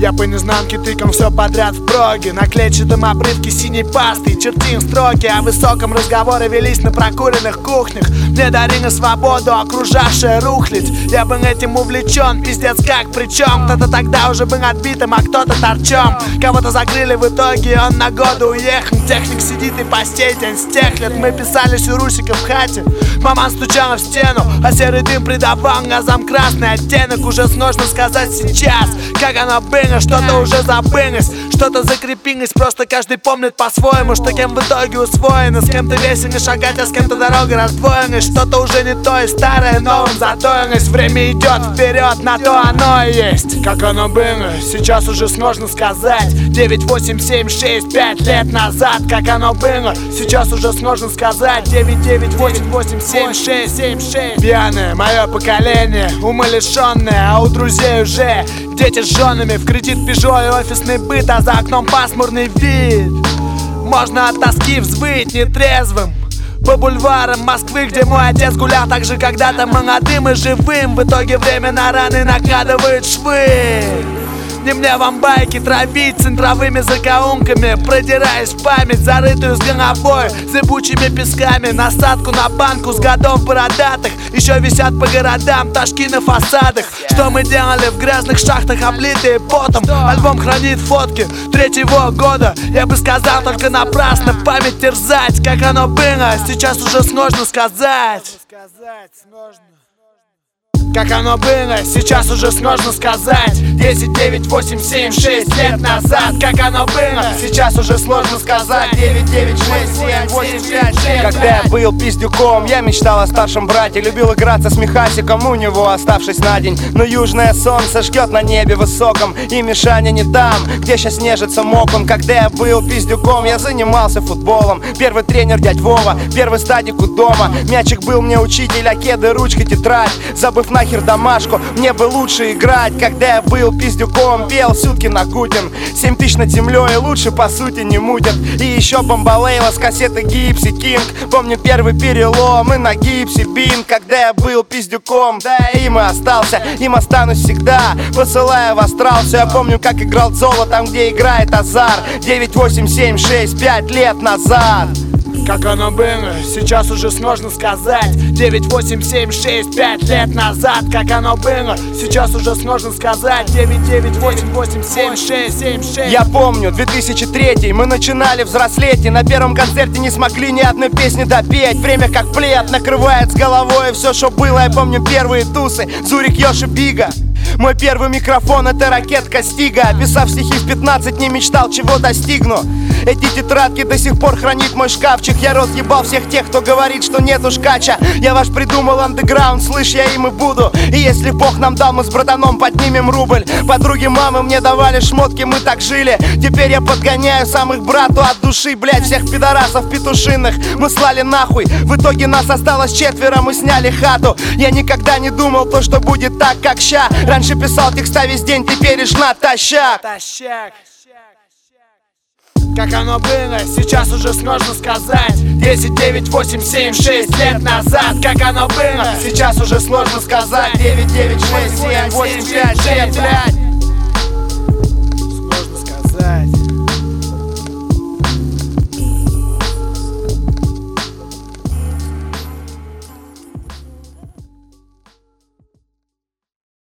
Я по незнанке тыком все подряд в проге. На клетчатом обрывке синей пасты чертим строки. О высоком разговоры велись на прокуренных кухнях. Мне дарили свободу, окружавшая рухлядь. Я был этим увлечен, пиздец как причем. Кто-то тогда уже был отбитым, а кто-то торчом. Кого-то закрыли в итоге, он на годы уехал. Техник сидит и по сей день с тех лет. Мы писались у Русика в хате. Мама стучала в стену, а серый дым придавал глазам красный оттенок. Уже сложно сказать сейчас, как оно было. Что-то уже забылось, что-то закрепилось. Просто каждый помнит по-своему, что кем в итоге усвоено. С кем-то весело шагать, а с кем-то дорога раздвоена. Что-то уже не то и старое новым затоилось. Время идет вперед, на то оно и есть. Как оно было, сейчас уже сложно сказать. 9, 8, 7, 6, 5 лет назад. Как оно было, сейчас уже сложно сказать. 9, 9, 8, 8, 7, 6, 7, 6. Пьяное мое поколение, умалишенное, а у друзей уже дети с женами. В кредит Пежо и офисный быт, а за окном пасмурный вид. Можно от тоски взвыть нетрезвым по бульварам Москвы, где мой отец гулял так же когда-то молодым и живым. В итоге время на раны накладывает швы. Не мне вам байки травить центровыми закоулками, продираясь в память, зарытую с головой зыбучими песками. Насадку на банку с годов бородатых еще висят по городам ташки на фасадах. Что мы делали в грязных шахтах, облитые потом? Альбом хранит фотки третьего года. Я бы сказал, только напрасно память терзать. Как оно было, сейчас уже сложно сказать. Как оно было, сейчас уже сложно сказать. 10, 9, 8, 7, 6 лет назад. Как оно было, сейчас уже сложно сказать. 9, 9, 6, 7, 8, 5, 6. Когда я был пиздюком, я мечтал о старшем брате. Любил играться с Михасиком, у него оставшись на день. Но южное солнце жгет на небе высоком, и Мишаня не там, где сейчас нежится мокон. Когда я был пиздюком, я занимался футболом. Первый тренер дядь Вова, первый стадик у дома. Мячик был мне учитель, а кеды ручка тетрадь. Забыв нахер домашку, мне бы лучше играть. Когда я был пиздюком, пел Сюткин Агутин. 7 тысяч над землей, лучше по сути не мутят. И еще Бомбалейла с кассеты Гипси Кинг. Помню первый перелом и на гипсе бинт. Когда я был пиздюком, да им и остался, им останусь всегда, посылая в астрал. Все я помню, как играл Золо там, где играет Азар. 9, 8, 7, 6, 5 лет назад. Как оно было, сейчас уже сложно сказать. 9, 8, 7, 6, 5 лет назад. Как оно было, сейчас уже сложно сказать. 9, 9, 8, 8, 7, 6, 7, 6. Я помню, 2003, мы начинали взрослеть. И на первом концерте не смогли ни одной песни допеть. Время как плед накрывает с головой все, что было. Я помню первые тусы, Зурик, Йоши, Бига. Мой первый микрофон — это ракетка Стига. Писав стихи в 15, не мечтал, чего достигну. Эти тетрадки до сих пор хранит мой шкафчик. Я разъебал всех тех, кто говорит, что нету шкача. Я ваш придумал андеграунд, слышь, я им и буду. И если Бог нам дал, мы с братаном поднимем рубль. Подруги мамы мне давали шмотки, мы так жили. Теперь я подгоняю самых брату от души. Блять, всех пидорасов петушиных мы слали нахуй. В итоге нас осталось 4, мы сняли хату. Я никогда не думал то, что будет так, как ща. Раньше писал текста весь день, теперь ишь натощак. Как оно было, сейчас уже сложно сказать. 10, 9, 8, 7, 6 лет назад. Как оно было, сейчас уже сложно сказать. 9, 9, 6, 7, 8, 5 лет, блядь.